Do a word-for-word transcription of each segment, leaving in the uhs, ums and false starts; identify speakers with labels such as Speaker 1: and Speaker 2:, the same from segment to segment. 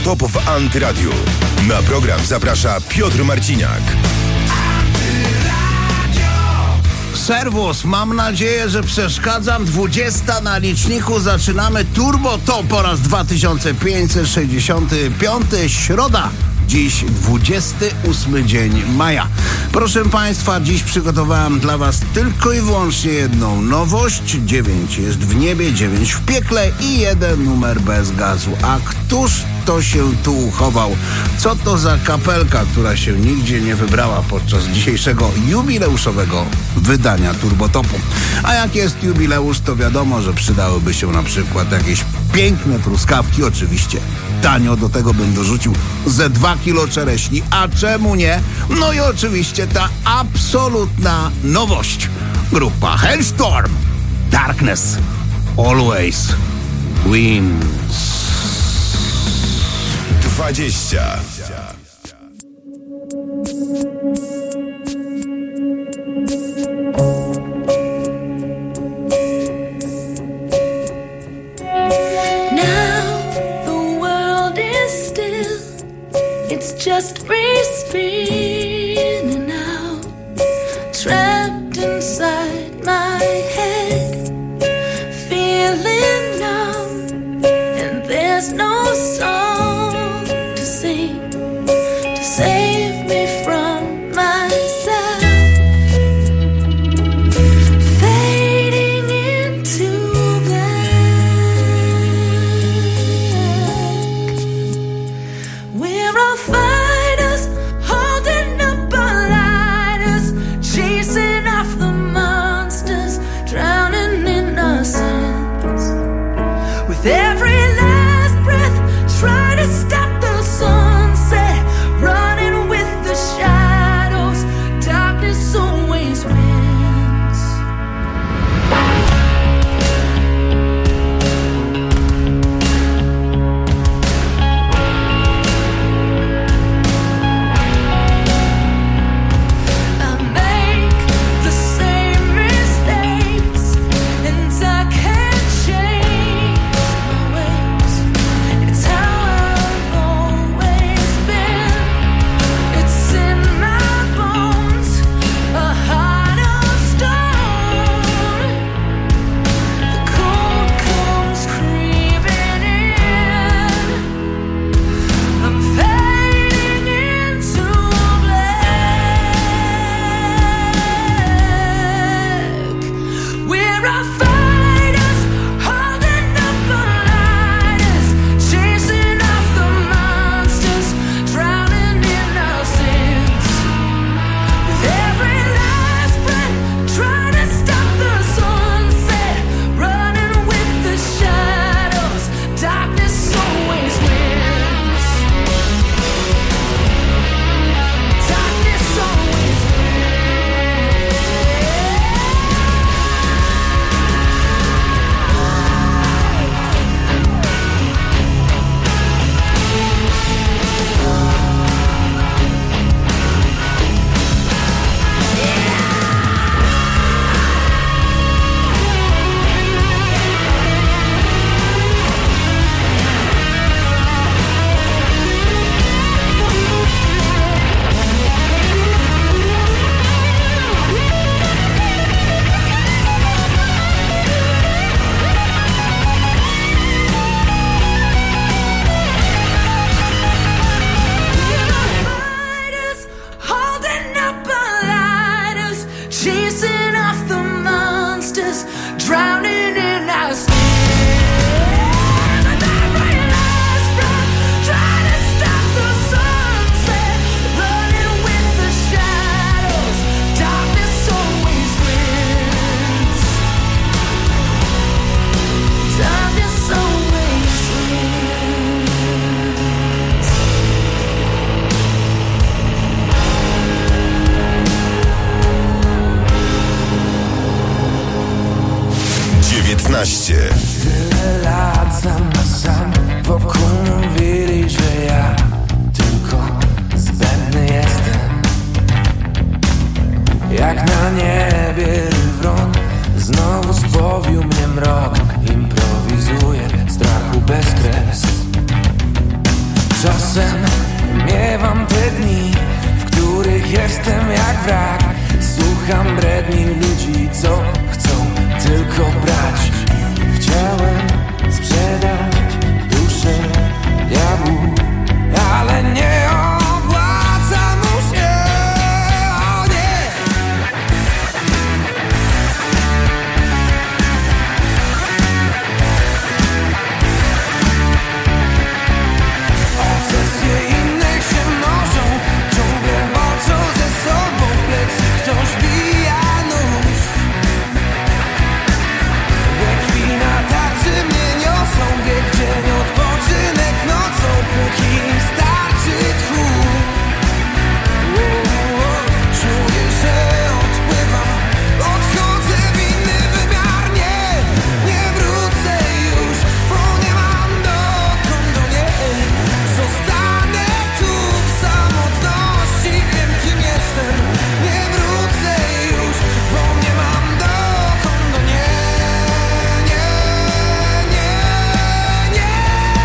Speaker 1: Turbotop w Antyradiu. Na program zaprasza Piotr Marciniak.
Speaker 2: Serwus, mam nadzieję, że przeszkadzam. dwudziesta na liczniku, zaczynamy Turbotop po raz dwa tysiące pięćset sześćdziesiąty piąty, środa. Dziś dwudziesty ósmy dzień maja. Proszę Państwa, dziś przygotowałem dla Was tylko i wyłącznie jedną nowość. Dziewięć jest w niebie, dziewięć w piekle i jeden numer bez gazu. A któż to się tu uchował? Co to za kapelka, która się nigdzie nie wybrała podczas dzisiejszego jubileuszowego wydania Turbotopu? A jak jest jubileusz, to wiadomo, że przydałyby się na przykład jakieś piękne truskawki, oczywiście tanio, do tego bym dorzucił ze dwa kilo czereśni, a czemu nie? No i oczywiście ta absolutna nowość. Grupa Hellstorm, Darkness Always Wins.
Speaker 1: dwadzieścia.
Speaker 3: Just free spinning out, trapped inside my head, feeling numb, and there's no song to sing to save me from myself, fading into black. We're all fine. With every last breath, try to stop the sunset, running with the shadows, darkness always wins. I make the same mistakes, and I can't change.
Speaker 4: Tyle lat sam na sam, wokół mówili, że ja tylko zbędny jestem. Jak na niebie wron, znowu spowił mnie mrok. Improwizuję strachu bez kres. czasem miewam te dni, w których jestem jak wrak. Słucham bredni ludzi, co chcą tylko brać. Chciałem sprzedać duszę diabłu, ale nie opłaca mu się. O nie! Obsesje innych się mnożą, ciągle walczą ze sobą. W plecy ktoś bija nóż. We krwi na tarczy mnie niosą, bieg dzień, odpoczynek nocą, póki im starczy tchu. Czuję, że odpływam, odchodzę w inny wymiar. Nie, nie wrócę już, bo nie mam dokąd do niej. Zostanę tu w samotności, wiem kim jestem. Nie wrócę już, bo nie mam dokąd do niej. Nie, nie, nie, nie.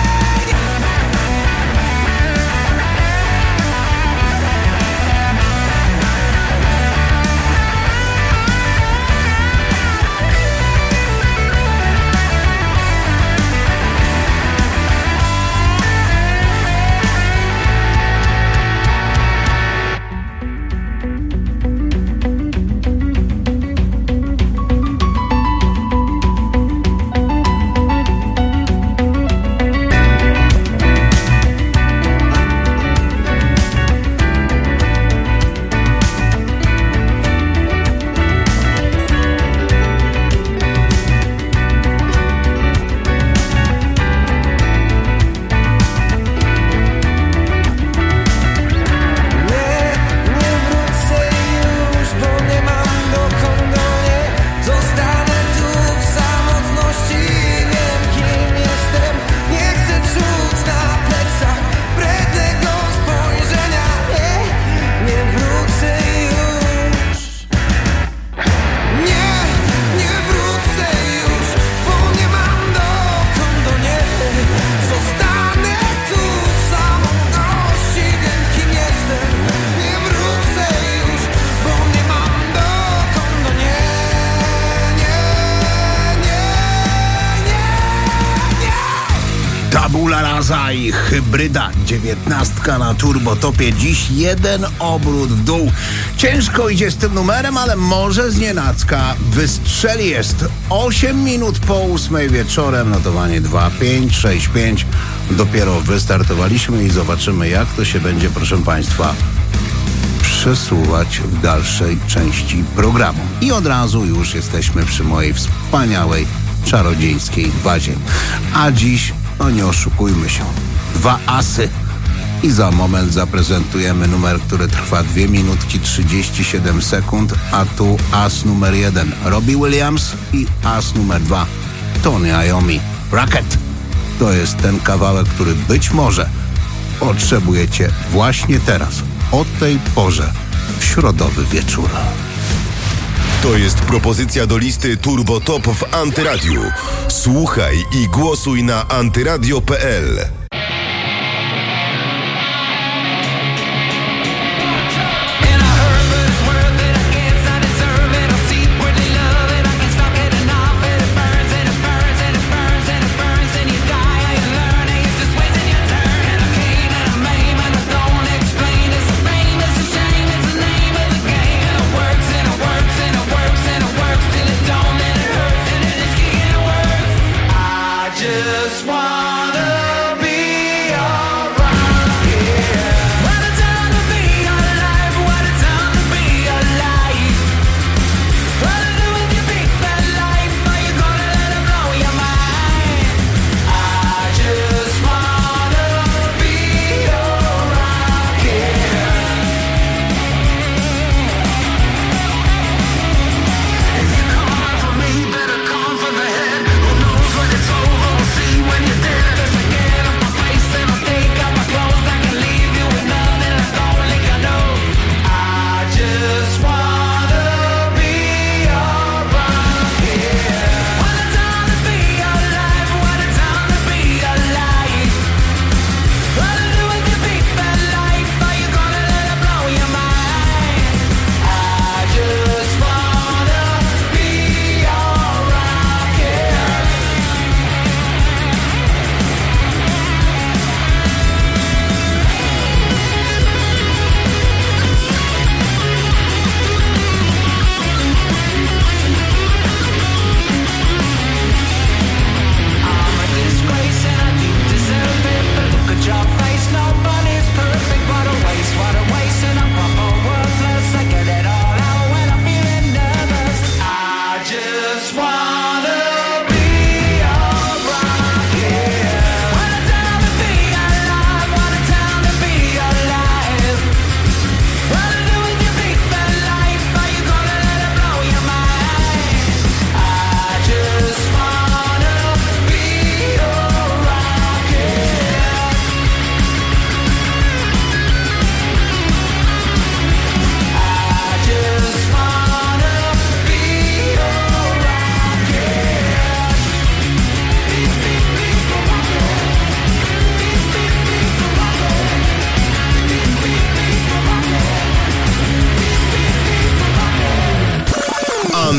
Speaker 2: Tabula rasa i hybryda dziewiętnastka na turbotopie. Dziś jeden obrót w dół. Ciężko idzie z tym numerem, ale może znienacka wystrzeli. Jest osiem minut po ósmej wieczorem. Notowanie dwa pięć sześć pięć. Dopiero wystartowaliśmy i zobaczymy, jak to się będzie, proszę Państwa, przesuwać w dalszej części programu. I od razu już jesteśmy przy mojej wspaniałej, czarodziejskiej bazie. A dziś, no nie oszukujmy się, dwa asy. I za moment zaprezentujemy numer, który trwa dwie minutki trzydzieści siedem sekund, a tu as numer jeden Robbie Williams i as numer dwa Tony Iommi. Rocket. To jest ten kawałek, który być może potrzebujecie właśnie teraz, o tej porze, w środowy wieczór.
Speaker 1: To jest propozycja do listy Turbo Top w Antyradiu. Słuchaj i głosuj na antyradio kropka p l.
Speaker 4: Just wanna be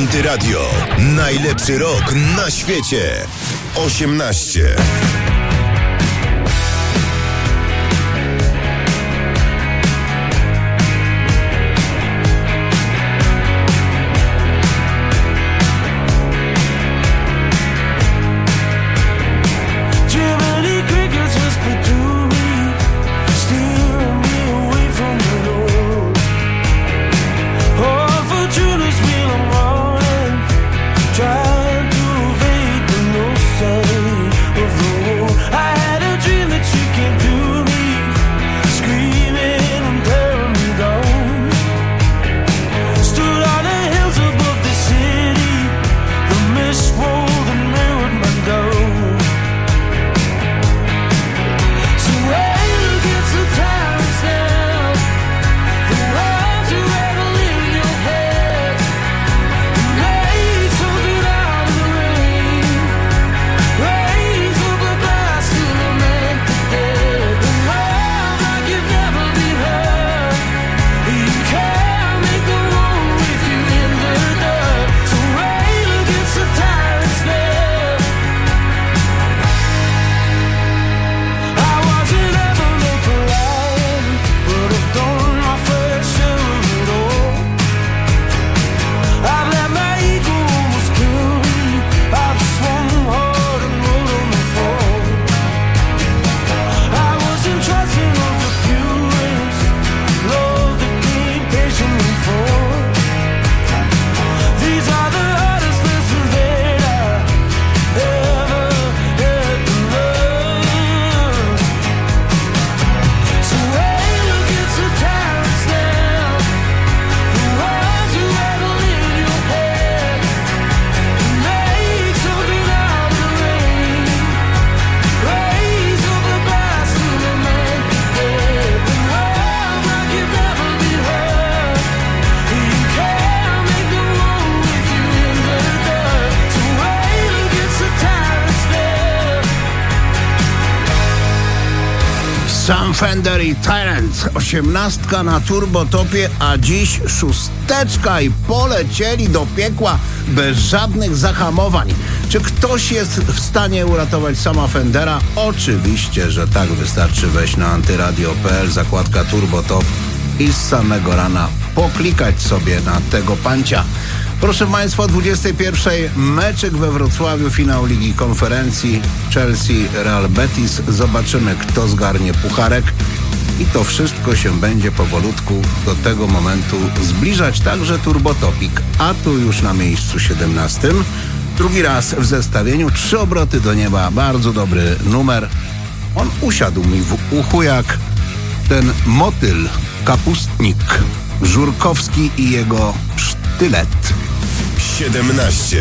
Speaker 1: Antyradio. Najlepszy rok na świecie. osiemnaście.
Speaker 5: Trying to evade the notion of the war.
Speaker 2: Sam Fender i Tyrant. Osiemnastka na turbotopie, a dziś szósteczka i polecieli do piekła bez żadnych zahamowań. Czy ktoś jest w stanie uratować sama Fendera? Oczywiście, że tak. Wystarczy wejść na antyradio kropka p l, zakładka turbotop i z samego rana poklikać sobie na tego pancia. Proszę Państwa, o dwudziestej pierwszej meczyk we Wrocławiu, finał Ligi Konferencji Chelsea Real Betis. Zobaczymy, kto zgarnie pucharek i to wszystko się będzie powolutku do tego momentu zbliżać. Także Turbotopik, a tu już na miejscu siedemnastym. Drugi raz w zestawieniu, trzy obroty do nieba, bardzo dobry numer. On usiadł mi w uchu jak ten motyl, kapustnik, Żurkowski i jego sztylet.
Speaker 1: siedemnaście.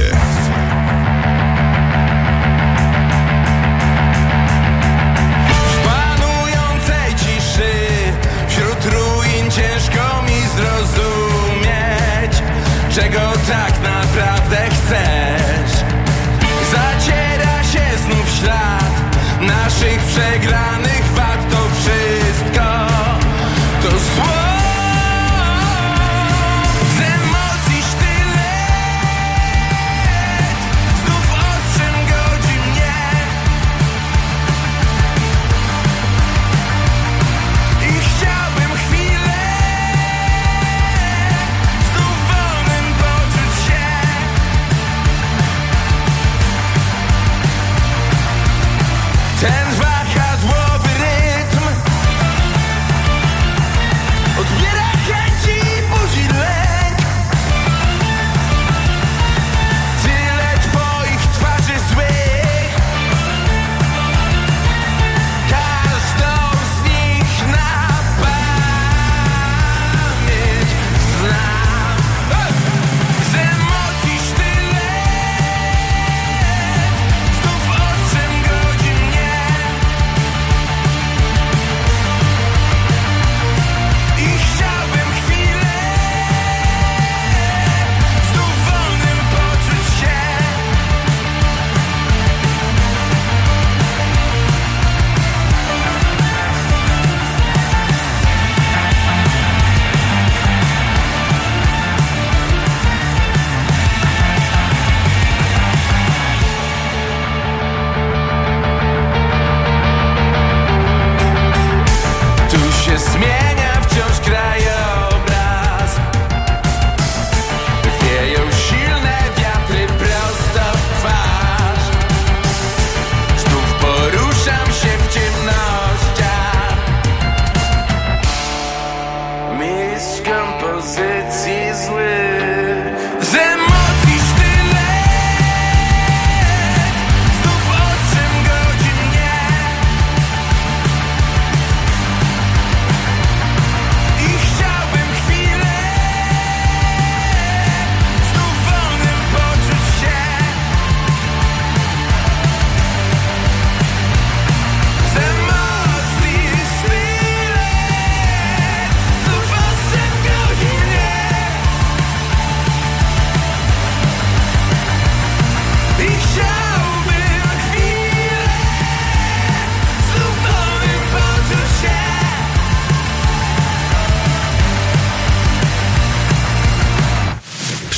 Speaker 4: W panującej ciszy, wśród ruin ciężko mi zrozumieć, czego tak naprawdę chcesz. Zaciera się znów ślad naszych przegranych wad, to wszystko to zło. Yeah.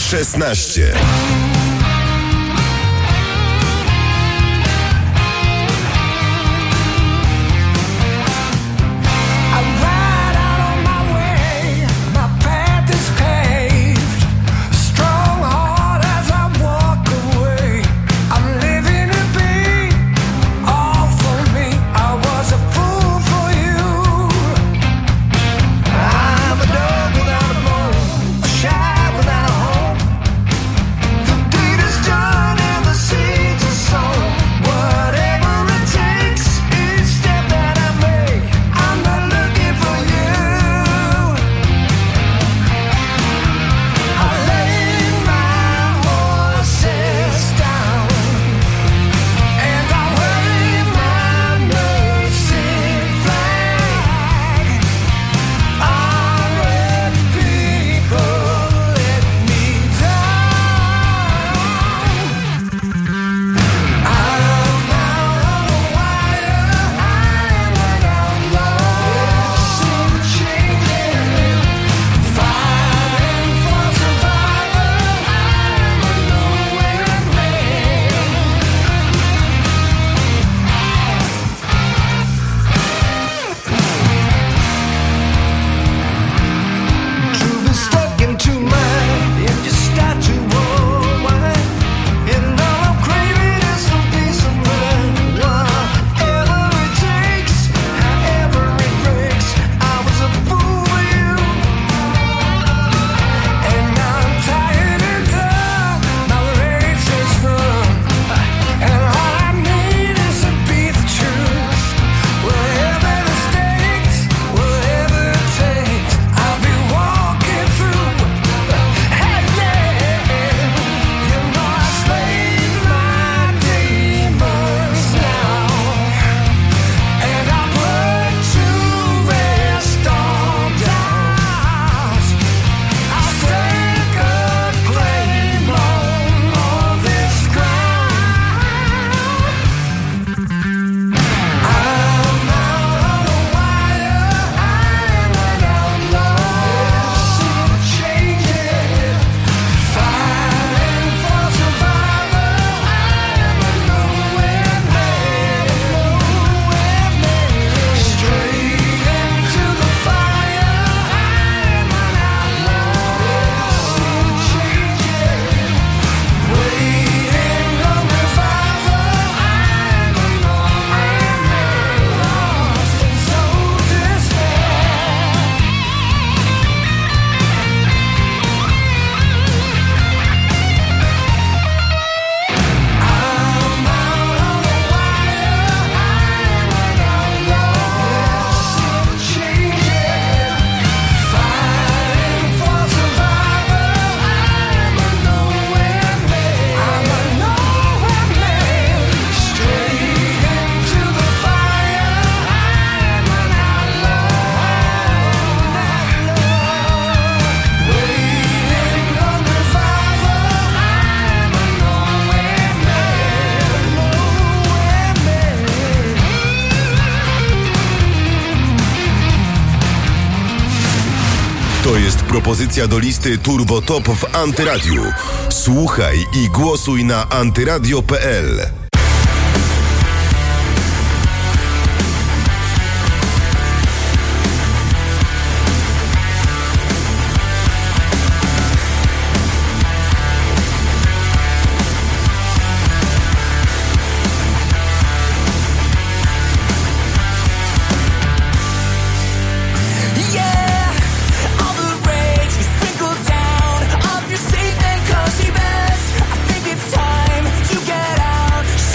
Speaker 1: szesnaście. To jest propozycja do listy Turbo Top w Antyradiu. Słuchaj i głosuj na antyradio kropka p l.
Speaker 3: Safe and cozy beds. I think it's time to get out.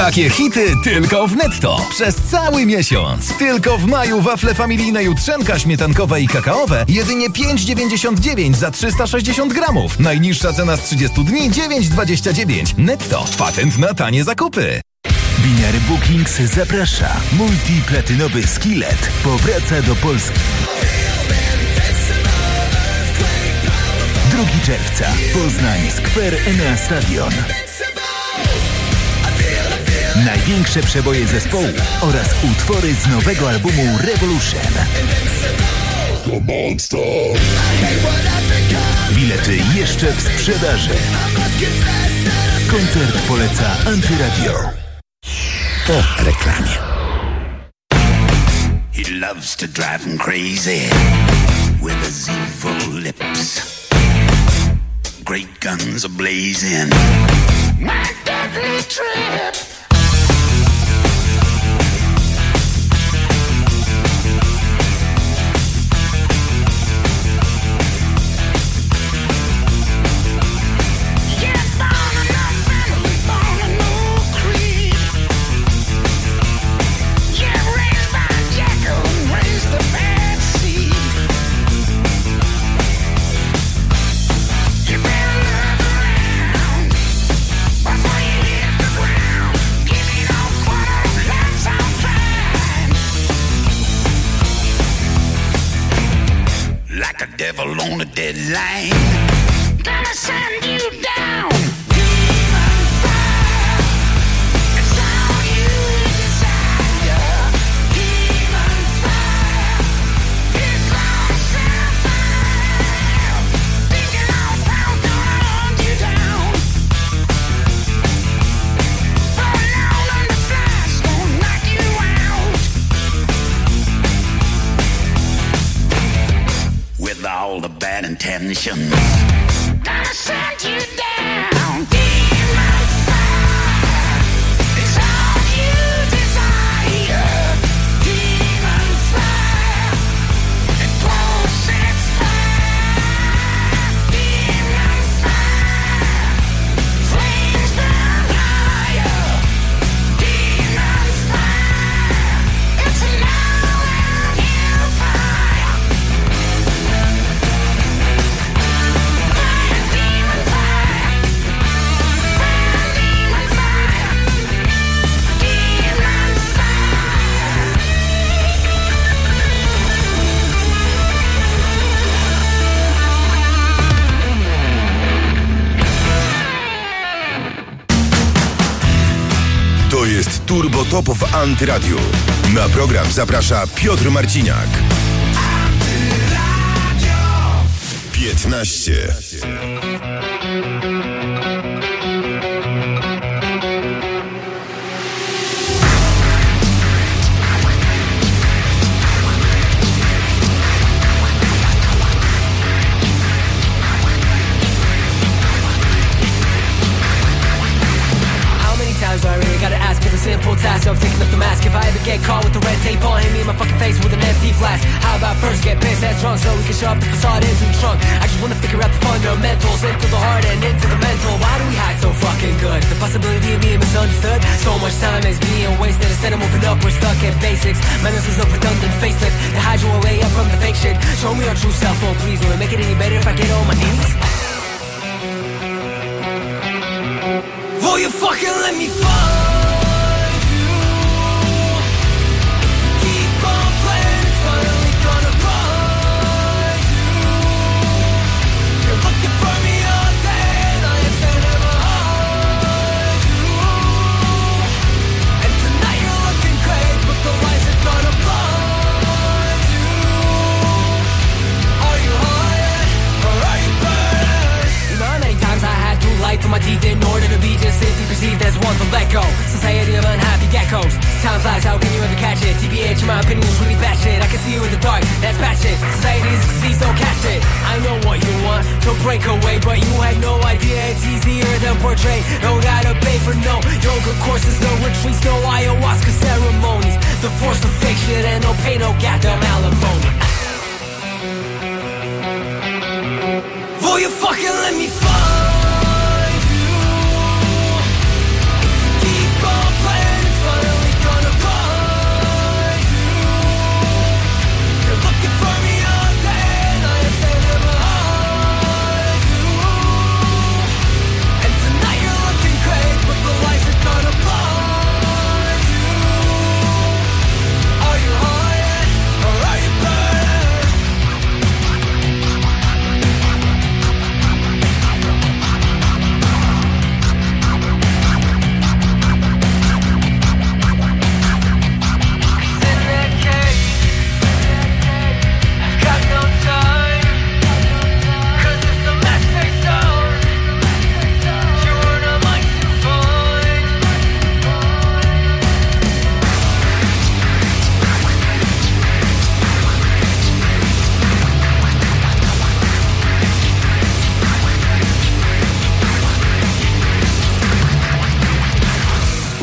Speaker 6: Takie hity tylko w Netto. Przez cały miesiąc. Tylko w maju wafle familijne jutrzenka śmietankowe i kakaowe jedynie pięć dziewięćdziesiąt dziewięć za trzysta sześćdziesiąt gramów. Najniższa cena z trzydziestu dni dziewięć dwadzieścia dziewięć. Netto. Patent na tanie zakupy.
Speaker 7: Winiary Bookings zaprasza. Multiplatynowy Skillet powraca do Polski. drugiego czerwca. Poznań Square Enea Stadion. Największe przeboje zespołu oraz utwory z nowego albumu Revolution. Bilety jeszcze w sprzedaży. Koncert poleca Antyradio. Po reklamie.
Speaker 8: He loves to drive him crazy with his evil lips. Great guns are blazing. My deadly trip. Devil on a deadline. Gonna send you down. Demon fire. It's all you desire. Demon fire. It's all set fire. Thinking all pound gonna hunt you down. Burn out on the flash, gonna knock you out. With all the bad intentions, gonna send you down. Demon fire, it's all you desire. Demon fire, it blows its fire. Demon fire, flames burn higher. Demon fire, it's now and hellfire.
Speaker 1: To jest Turbo Top w Antyradiu. Na program zaprasza Piotr Marciniak. piętnaście.
Speaker 9: So I really gotta ask for the simple task of taking off the mask. If I ever get caught with the red tape on, hit me in my fucking face with an empty flask. How about first get pissed that's drunk so we can show up the facade into the trunk. I just wanna figure out the fundamentals, into the heart and into the mental. Why do we hide so fucking good? The possibility of being misunderstood. So much time is being wasted. Instead of moving up, we're stuck at basics. Man, this is a redundant facelift to hide you away up from the fake shit. Show me our true self, oh please. Will it make it any better if I get on my knees? Will you fucking let me fall? For my teeth in order to be just simply perceived as one to let go. Society of unhappy geckos. Time flies, how can you ever catch it? T B H, my opinion is really bad shit. I can see you in the dark, that's bad shit. Society is a disease, don't catch it. I know what you want to break away, but you had no idea it's easier than portrayed. No gotta pay for no yoga courses, no retreats, no ayahuasca ceremonies. The force of fake shit and no pay, no goddamn alimony. Will you fucking let me fall? Keep on playing.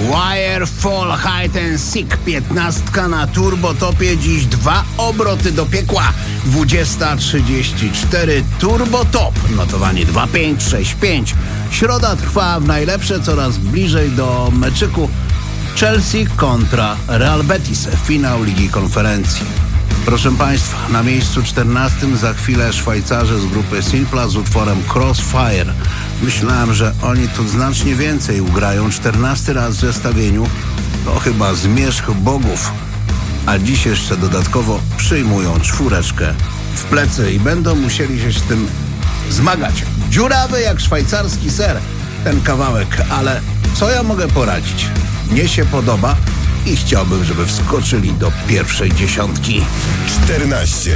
Speaker 2: Wirefall Hide and Seek, piętnastka na turbotopie, dziś dwa obroty do piekła. dwudziesta trzydzieści cztery turbotop, notowanie dwa pięć sześć pięć. Środa trwa w najlepsze, coraz bliżej do meczyku Chelsea kontra Real Betis, finał Ligi Konferencji. Proszę Państwa, na miejscu czternastym za chwilę Szwajcarzy z grupy Simpla z utworem Crossfire. Myślałem, że oni tu znacznie więcej ugrają. czternasty raz w zestawieniu to chyba zmierzch bogów. A dziś jeszcze dodatkowo przyjmują czwóreczkę w plecy i będą musieli się z tym zmagać. Dziurawy jak szwajcarski ser ten kawałek, ale co ja mogę poradzić? Mnie się podoba i chciałbym, żeby wskoczyli do pierwszej dziesiątki.
Speaker 1: czternaście.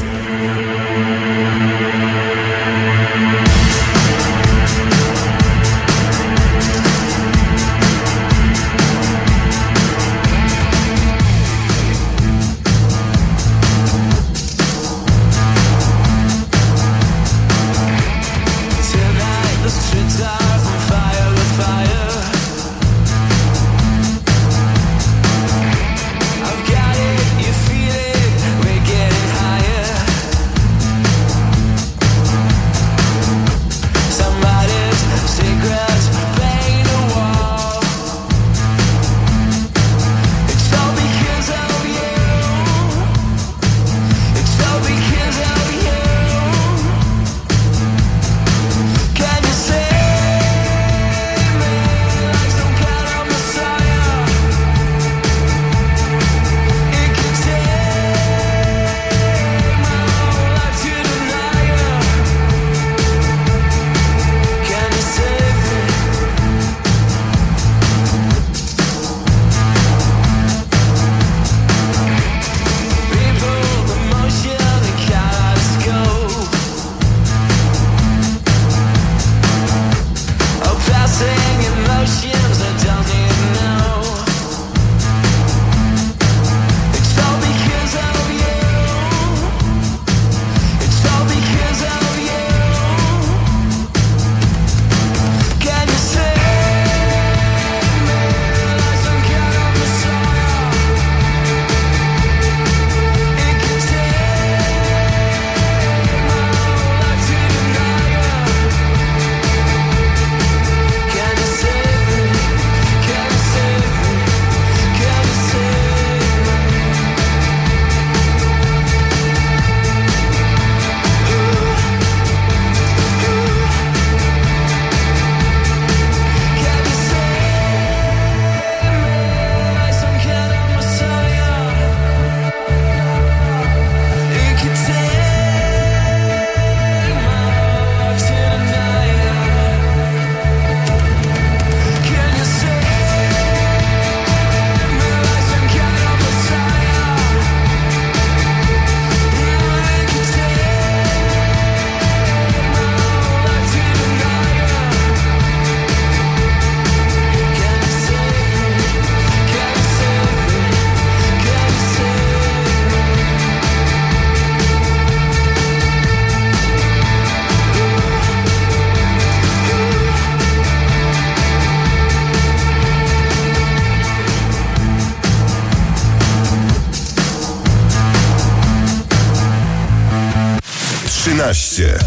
Speaker 1: trzynaście.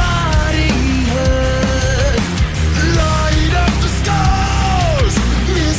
Speaker 4: Light up the stars.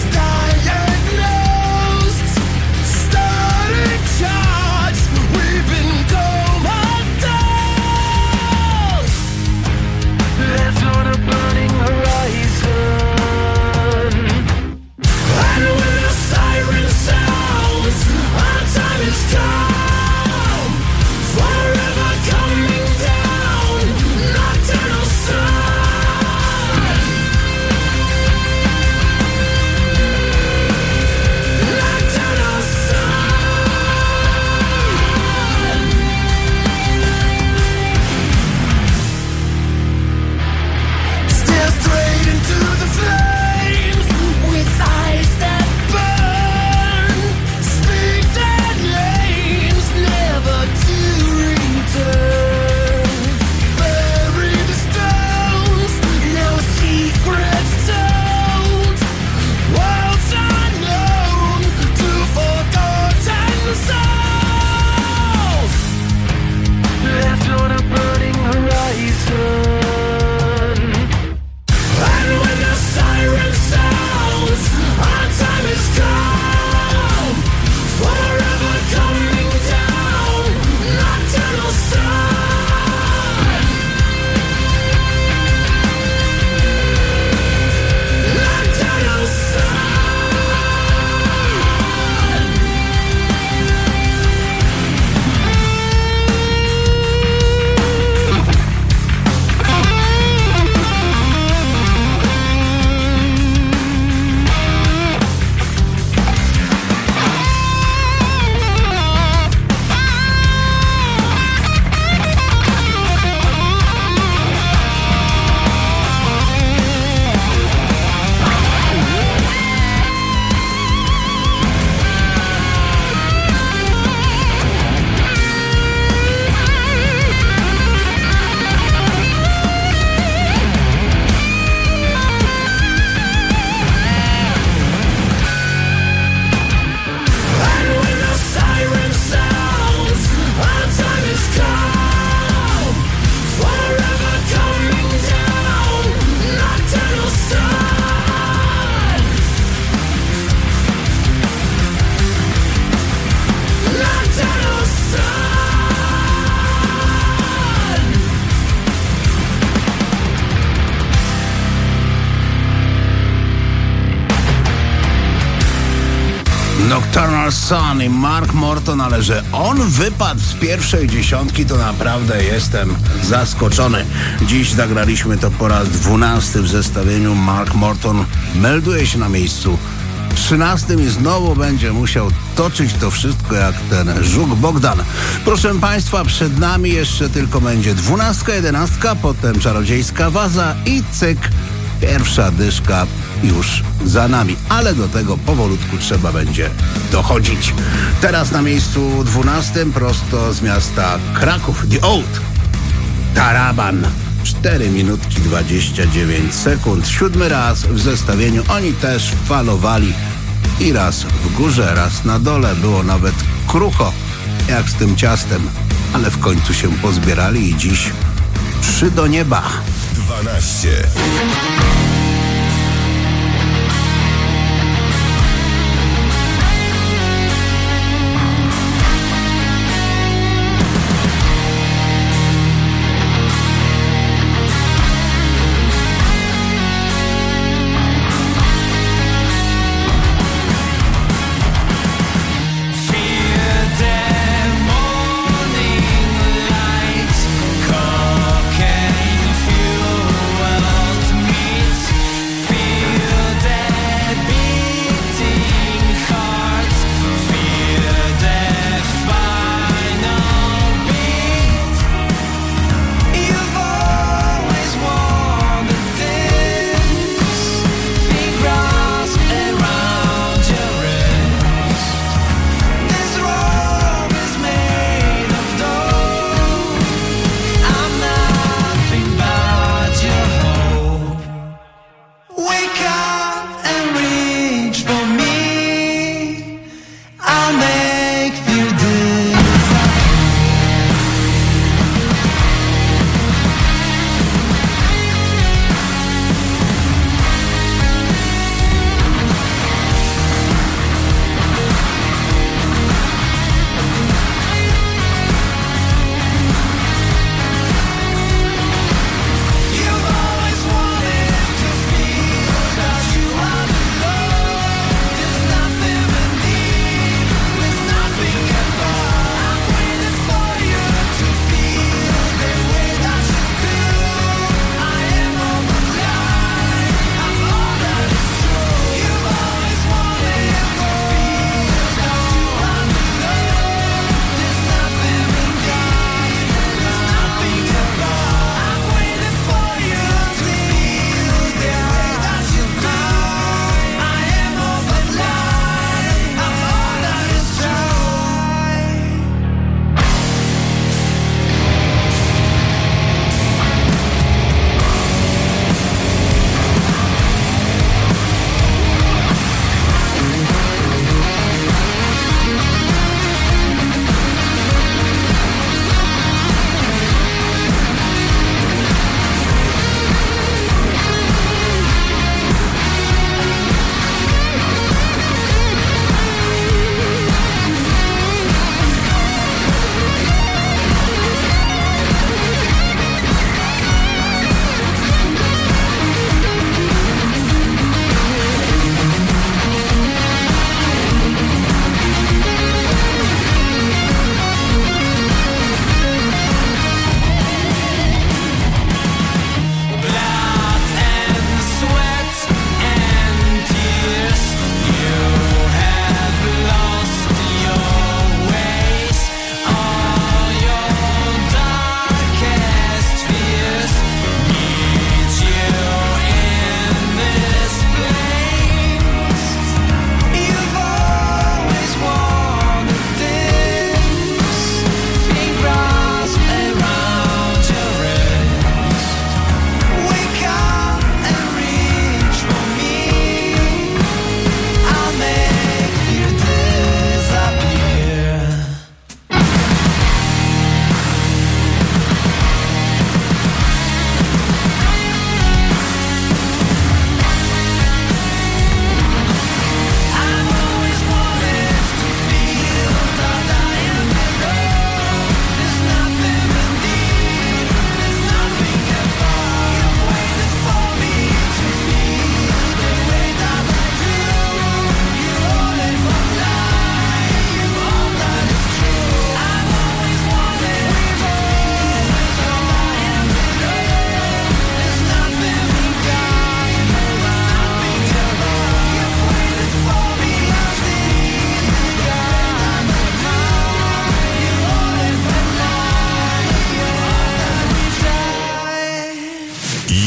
Speaker 2: Eternal Sun i Mark Morton, ale że on wypadł z pierwszej dziesiątki, to naprawdę jestem zaskoczony. Dziś zagraliśmy to po raz dwunasty w zestawieniu. Mark Morton melduje się na miejscu trzynastym i znowu będzie musiał toczyć to wszystko jak ten żuk Bogdan. Proszę Państwa, przed nami jeszcze tylko będzie dwunastka, jedenastka, potem czarodziejska waza i cyk. Pierwsza dyszka już za nami, ale do tego powolutku trzeba będzie dochodzić. Teraz na miejscu dwunastym prosto z miasta Kraków, The Old, Taraban. cztery minutki dwadzieścia dziewięć sekund. Siódmy raz w zestawieniu. Oni też falowali i raz w górze, raz na dole. Było nawet krucho, jak z tym ciastem, ale w końcu się pozbierali i dziś trzy do nieba.
Speaker 1: dwanaście.
Speaker 5: Cocaine fueled meets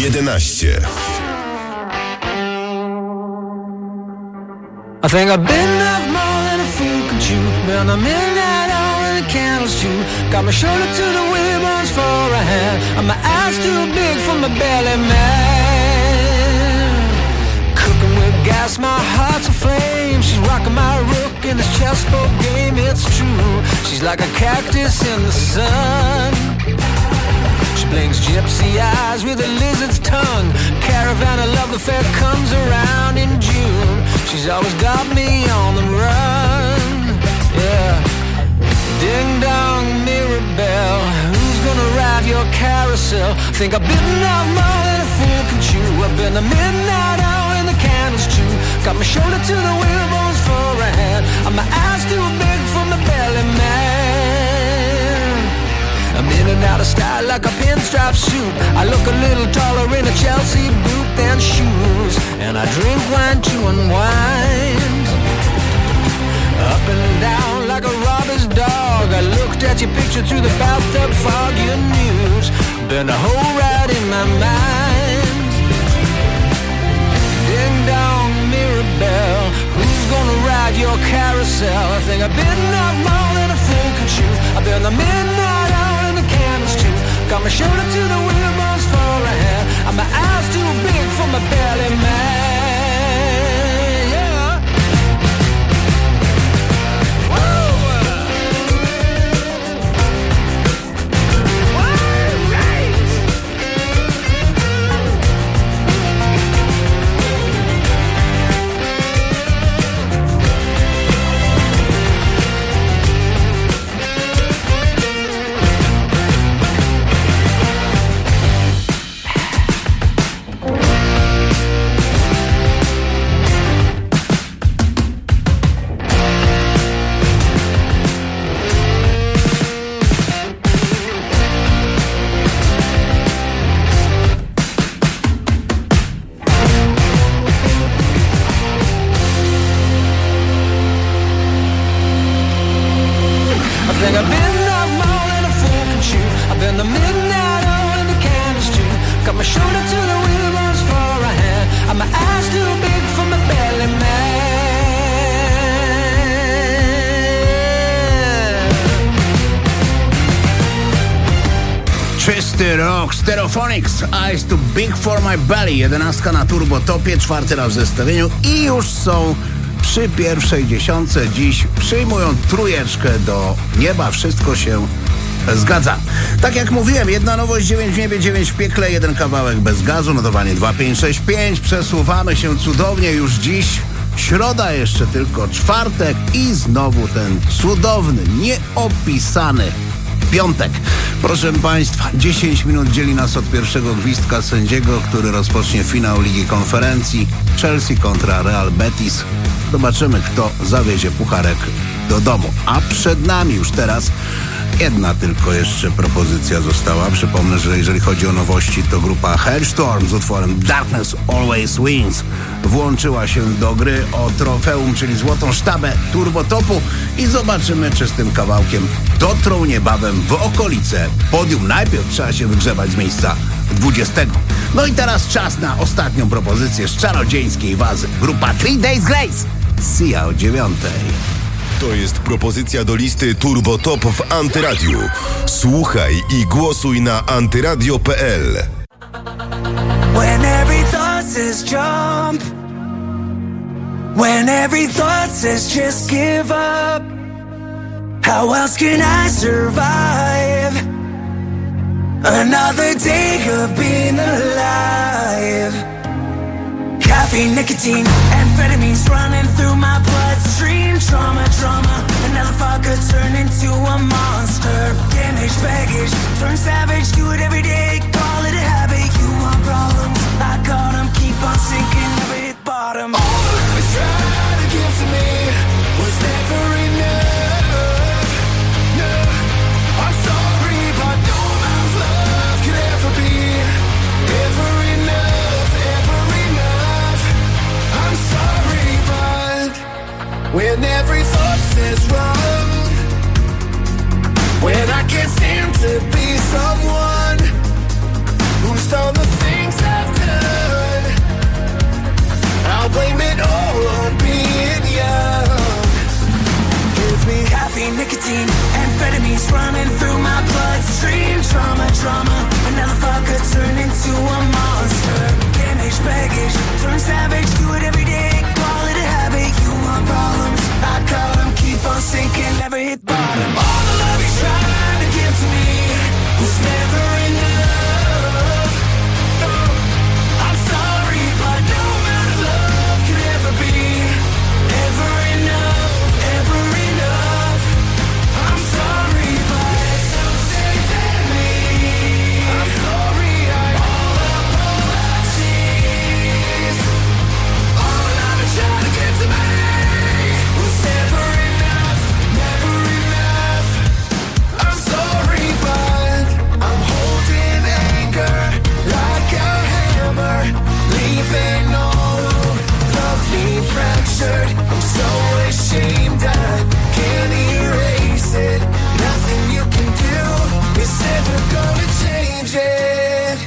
Speaker 1: jedenaście.
Speaker 5: I think I've been up more than a fool can chew. Been a midnight hour and the candles too. Got my shoulder to the wheelbones for a hand, and my eyes too big for my belly, man. Cooking with gas, my heart's aflame. She's rocking my rook in this chessboard game, it's true. She's like a cactus in the sun. She blinks gypsy eyes with a lizard's tongue. Caravan of love affair comes around in June. She's always got me on the run. Yeah. Ding dong, mirror bell. Who's gonna ride your carousel? Think I've bitten off more than a fool can chew. I've been the midnight hour and the candles too. Got my shoulder to the wheelbones for a hand, and my eyes too big for my belly, man. I'm in and out of style like a pinstripe suit. I look a little taller in a Chelsea boot than shoes, and I drink wine to unwind. Up and down like a robber's dog. I looked at your picture through the bathtub fog. Your news been a whole ride in my mind. Ding dong, mirror bell. Who's gonna ride your carousel? I think I've been off more than a fool can chew. I've been the midnight hour and the candles too. Got my shoulder to the wheelbones for a hand, and my eyes too big for my belly, man.
Speaker 2: Rock, Stereophonics, Eyes Too Big For My Belly, jedenastka na Turbo Topie, czwarty raz w zestawieniu i już są przy pierwszej dziesiątce. Dziś przyjmują trójeczkę do nieba, wszystko się zgadza. Tak jak mówiłem, jedna nowość, dziewięć w niebie, dziewięć w piekle, jeden kawałek bez gazu, notowanie dwa pięć sześć pięć, przesuwamy się cudownie już dziś. Środa, jeszcze tylko czwartek i znowu ten cudowny, nieopisany piątek. Proszę Państwa, dziesięć minut dzieli nas od pierwszego gwizdka sędziego, który rozpocznie finał Ligi Konferencji Chelsea kontra Real Betis. Zobaczymy, kto zawiezie pucharek do domu. A przed nami już teraz jedna tylko jeszcze propozycja została. Przypomnę, że jeżeli chodzi o nowości, to grupa Hellstorm z utworem Darkness Always Wins włączyła się do gry o trofeum, czyli złotą sztabę Turbo Topu i zobaczymy, czy z tym kawałkiem dotrą niebawem w okolice podium. Najpierw trzeba się wygrzebać z miejsca dwudziestego. No i teraz czas na ostatnią propozycję z czarodziejskiej wazy. Grupa Three Days Grace, Sia o dziewiątej.
Speaker 1: To jest propozycja do listy Turbo Top w Antyradiu. Słuchaj i głosuj na antyradio kropka p l.
Speaker 4: When every thought says jump, when every thought says just give up, how else can I survive another day of being alive? Caffeine, nicotine, amphetamines running through my bloodstream. Trauma, drama, another fucker turn into a monster. Damage, baggage, turn savage, do it every day, call it a habit. You want problems, I got them, keep on sinking, never hit bottom. All the love is trying to give to me was never enough. No, I'm sorry, but no amount of love could ever be ever enough, ever enough. I'm sorry, but when every thought says wrong, when I can't stand to be someone, morphine, nicotine, amphetamines running through my bloodstream. Trauma, trauma, another fucker turned into a monster. Damage, baggage, turn savage, do it every day. Call it a habit, you want problems, I call them, keep on sinking, never hit bottom. All the love you tried to give to me was never enough. No, I'm sorry, but no amount of love could ever be ever enough, ever enough. I'm sorry, but don't say that me. I'm sorry, I all apologies. All the love you tried to give to me was never enough, never enough. I'm sorry, but I'm holding anger like a hammer, leaving all love me fractured. I'm so ashamed I can't erase it. Nothing you can do is ever gonna change it.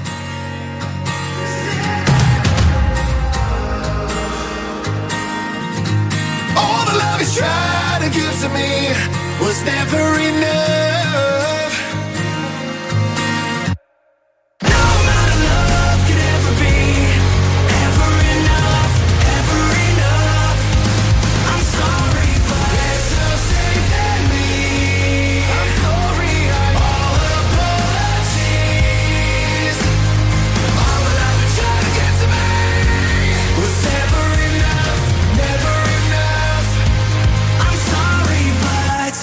Speaker 4: All the love you tried to give to me was never enough. No amount of love could ever be ever enough, ever enough. I'm sorry, but there's no saving me. I'm sorry, I all apologies. All the love you tried to give to me was never enough, never enough. I'm sorry, but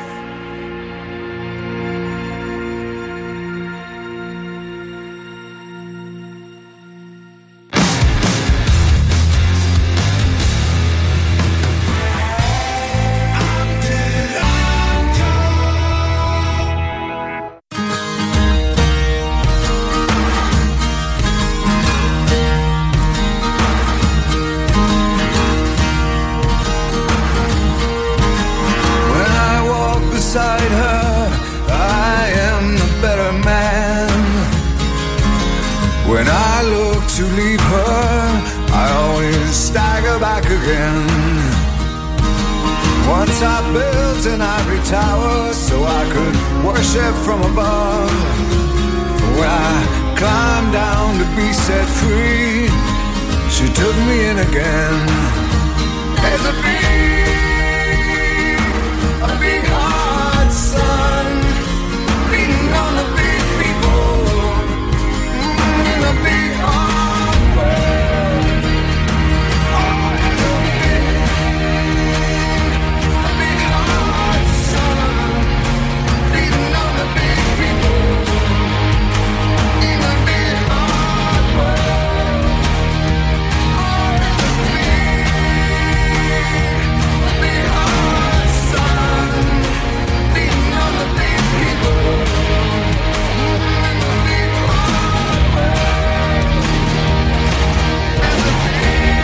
Speaker 4: when I walk beside her, I am the better man. When I look to leave her, I always stagger back again. Once I built an ivory tower so I could worship from above. When I climbed down to be set free, she took me in again. There's a big, a big heart, son, beating on the big people, mm, in a big hard world. Oh, there's a big, a big heart, son, beating on the big people, in a big hard world. Oh, there's a big, a big heart, son, beating on the big people, in a big hard world. There's a big,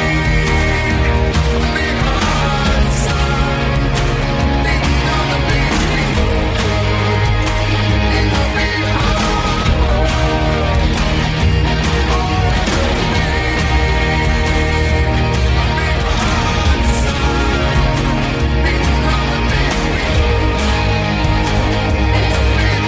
Speaker 4: a big heart, son, beating on the big people, in a big hard world. Oh, there's a big, a big heart, son, beating on the big people, in a big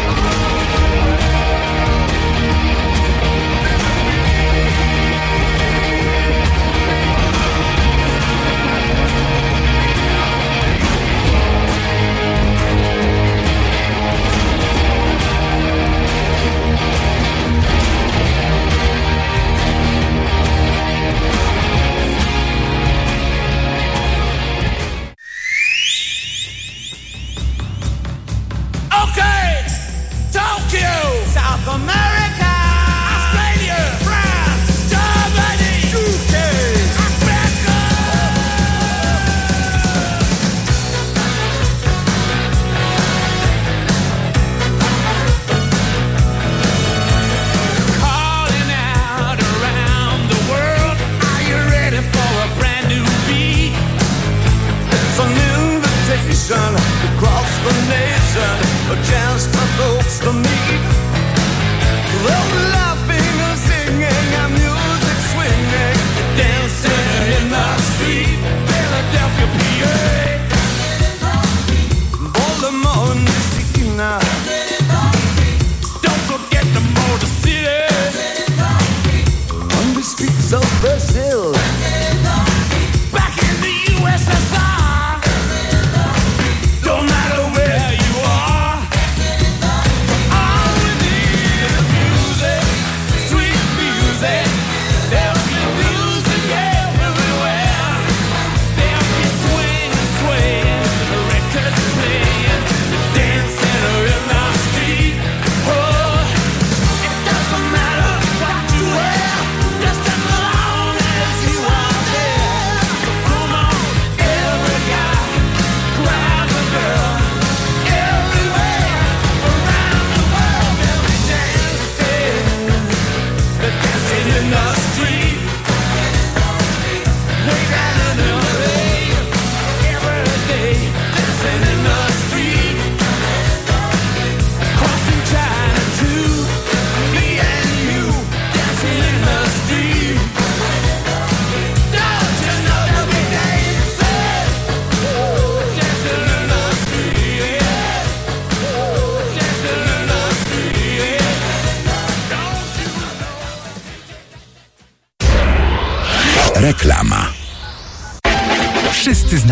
Speaker 4: Okay, Tokyo, South America, Australia, France, Germany, U K, Africa. Calling out around the world, are you ready for a brand new beat? It's an invitation across the nation, a chance for folks to meet. They're laughing and singing and music swinging, dancing in the street, Philadelphia, P A.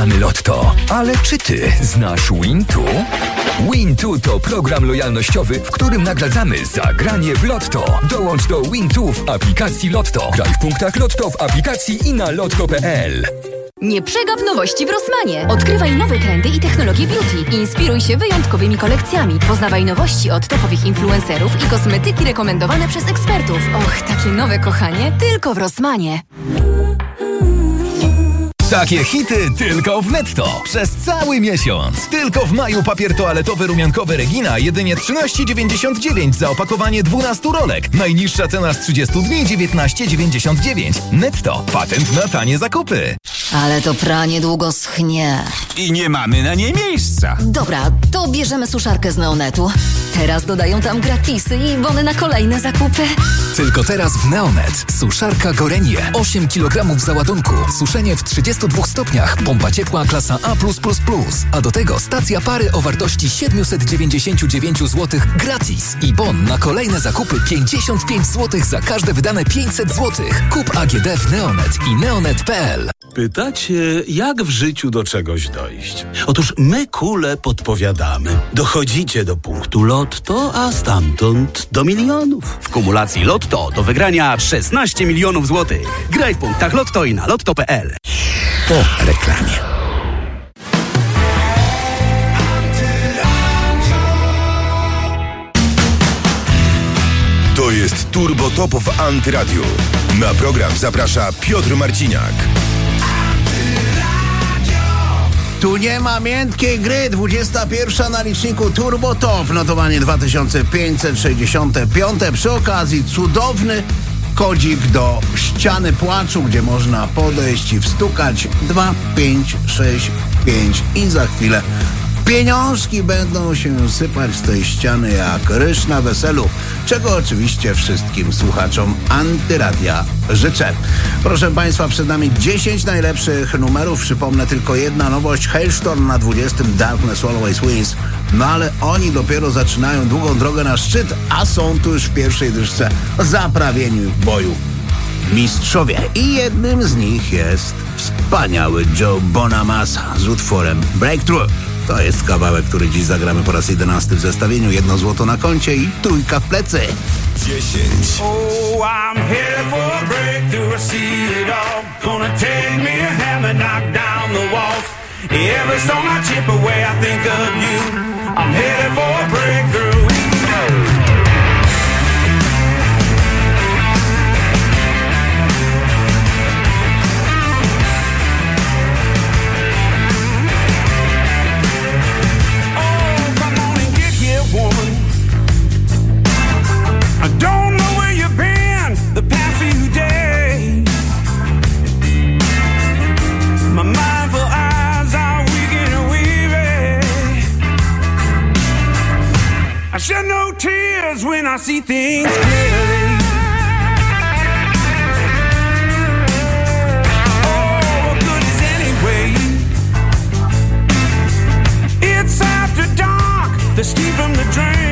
Speaker 10: znamy Lotto, ale czy ty znasz Wintu? Wintu to program lojalnościowy, w którym nagradzamy za granie w Lotto. Dołącz do Wintu w aplikacji Lotto. Graj w punktach Lotto w aplikacji i na lotto kropka pe el.
Speaker 11: Nie przegap nowości w Rossmanie. Odkrywaj nowe trendy i technologie beauty. Inspiruj się wyjątkowymi kolekcjami. Poznawaj nowości od topowych influencerów i kosmetyki rekomendowane przez ekspertów. Och, takie nowe kochanie, tylko w Rossmanie.
Speaker 6: Takie hity tylko w Netto. Przez cały miesiąc. Tylko w maju papier toaletowy rumiankowy Regina jedynie trzynaście dziewięćdziesiąt dziewięć za opakowanie dwunastu rolek. Najniższa cena z trzydziestu dni dziewiętnaście dziewięćdziesiąt dziewięć. Netto. Patent na tanie zakupy.
Speaker 12: Ale to pranie długo schnie.
Speaker 13: I nie mamy na nie miejsca.
Speaker 12: Dobra, to bierzemy suszarkę z Neonetu. Teraz dodają tam gratisy i bony na kolejne zakupy.
Speaker 7: Tylko teraz w Neonet. Suszarka Gorenie. osiem kilogramów załadunku. Suszenie w trzydziestu dwóch stopniach. Pompa ciepła klasa A plus plus plus. A do tego stacja pary o wartości siedemset dziewięćdziesiąt dziewięć złotych gratis. I bon na kolejne zakupy pięćdziesiąt pięć złotych za każde wydane pięćset złotych. Kup A G D w Neonet i neonet kropka pe el.
Speaker 14: Pytacie, jak w życiu do czegoś dojść? Otóż my kule podpowiadamy. Dochodzicie do punktu Lotto, a stamtąd do milionów.
Speaker 15: W kumulacji Lotto do wygrania szesnaście milionów złotych. Graj w punktach Lotto i na lotto kropka pe el.
Speaker 7: Po reklamie.
Speaker 1: To jest Turbo Top w Antyradiu. Na program zaprasza Piotr Marciniak.
Speaker 2: Tu nie ma miętkiej gry. dwudziesta pierwsza na liczniku Turbo Top. Notowanie dwa tysiące pięćset sześćdziesiąt pięć. Przy okazji cudowny kodzik do ściany płaczu, gdzie można podejść i wstukać dwa, pięć, sześć, pięć i za chwilę pieniążki będą się sypać z tej ściany jak ryż na weselu, czego oczywiście wszystkim słuchaczom Antyradia życzę. Proszę Państwa, przed nami dziesięć najlepszych numerów. Przypomnę tylko jedna nowość. Hailstorm na dwudziestym, Darkness Always Wins. No ale oni dopiero zaczynają długą drogę na szczyt, a są tu już w pierwszej dyszce zaprawieni w boju mistrzowie. I jednym z nich jest wspaniały Joe Bonamassa z utworem Breakthrough. To jest kawałek, który dziś zagramy po raz jedenasty w zestawieniu. Jedno złoto na koncie i trójka w plecy.
Speaker 1: dziesięć.
Speaker 4: Oh, I'm here for a breakthrough, I see it all. Gonna take me a hammer, knock down the walls. Every stone I chip away, I think of you. I'm headed for a breakthrough. I don't know where you've been the past few days. My mindful eyes are weak and weary. I shed no tears when I see things clearly. Oh, what good is anyway? It's after dark, the steam from the drain.